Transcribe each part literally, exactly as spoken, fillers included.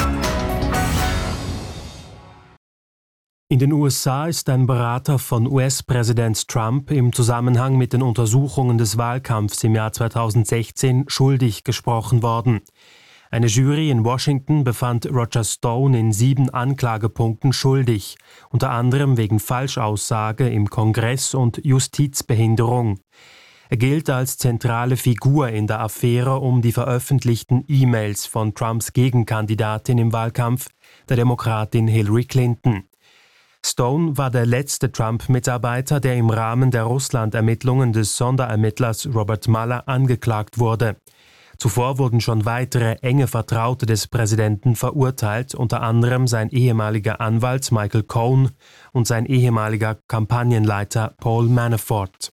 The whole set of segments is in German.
In den U S A ist ein Berater von U S-Präsident Trump im Zusammenhang mit den Untersuchungen des Wahlkampfs im Jahr zweitausendsechzehn schuldig gesprochen worden. Eine Jury in Washington befand Roger Stone in sieben Anklagepunkten schuldig, unter anderem wegen Falschaussage im Kongress und Justizbehinderung. Er gilt als zentrale Figur in der Affäre um die veröffentlichten E-Mails von Trumps Gegenkandidatin im Wahlkampf, der Demokratin Hillary Clinton. Stone war der letzte Trump-Mitarbeiter, der im Rahmen der Russland-Ermittlungen des Sonderermittlers Robert Mueller angeklagt wurde. Zuvor wurden schon weitere enge Vertraute des Präsidenten verurteilt, unter anderem sein ehemaliger Anwalt Michael Cohen und sein ehemaliger Kampagnenleiter Paul Manafort.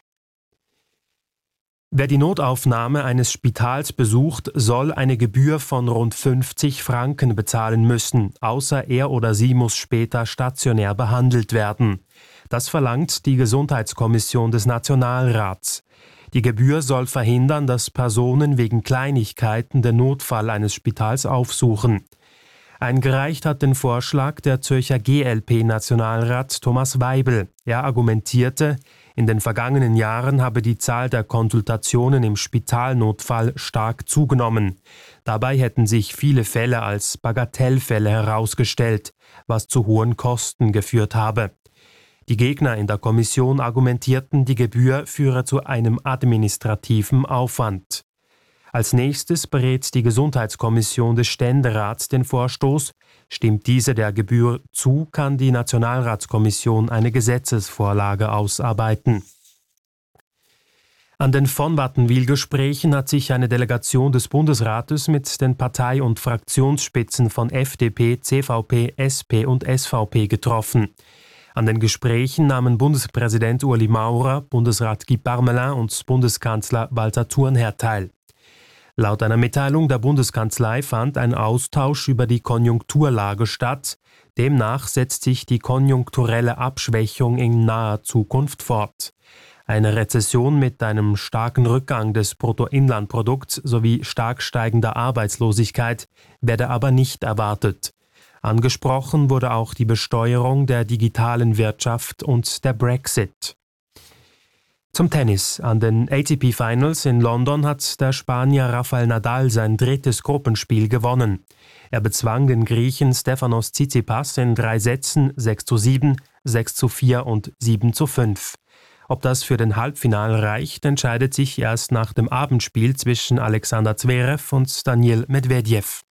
Wer die Notaufnahme eines Spitals besucht, soll eine Gebühr von rund fünfzig Franken bezahlen müssen, außer er oder sie muss später stationär behandelt werden. Das verlangt die Gesundheitskommission des Nationalrats. Die Gebühr soll verhindern, dass Personen wegen Kleinigkeiten den Notfall eines Spitals aufsuchen. Eingereicht hat den Vorschlag der Zürcher G L P-Nationalrat Thomas Weibel. Er argumentierte, in den vergangenen Jahren habe die Zahl der Konsultationen im Spitalnotfall stark zugenommen. Dabei hätten sich viele Fälle als Bagatellfälle herausgestellt, was zu hohen Kosten geführt habe. Die Gegner in der Kommission argumentierten, die Gebühr führe zu einem administrativen Aufwand. Als nächstes berät die Gesundheitskommission des Ständerats den Vorstoß. Stimmt diese der Gebühr zu, kann die Nationalratskommission eine Gesetzesvorlage ausarbeiten. An den von Wattenwyl-Gesprächen hat sich eine Delegation des Bundesrates mit den Partei- und Fraktionsspitzen von F D P, C V P, S P und S V P getroffen. An den Gesprächen nahmen Bundespräsident Ueli Maurer, Bundesrat Guy Parmelin und Bundeskanzler Walter Thurnherr teil. Laut einer Mitteilung der Bundeskanzlei fand ein Austausch über die Konjunkturlage statt. Demnach setzt sich die konjunkturelle Abschwächung in naher Zukunft fort. Eine Rezession mit einem starken Rückgang des Bruttoinlandprodukts sowie stark steigender Arbeitslosigkeit werde aber nicht erwartet. Angesprochen wurde auch die Besteuerung der digitalen Wirtschaft und der Brexit. Zum Tennis. An den A T P Finals in London hat der Spanier Rafael Nadal sein drittes Gruppenspiel gewonnen. Er bezwang den Griechen Stefanos Tsitsipas in drei Sätzen sechs zu sieben, sechs zu vier und sieben zu fünf. Ob das für den Halbfinale reicht, entscheidet sich erst nach dem Abendspiel zwischen Alexander Zverev und Daniil Medvedev.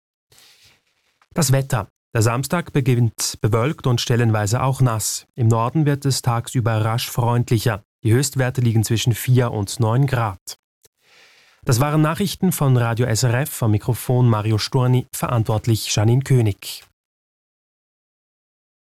Das Wetter. Der Samstag beginnt bewölkt und stellenweise auch nass. Im Norden wird es tagsüber rasch freundlicher. Die Höchstwerte liegen zwischen vier und neun Grad. Das waren Nachrichten von Radio S R F, am Mikrofon Mario Sturni, verantwortlich Janine König.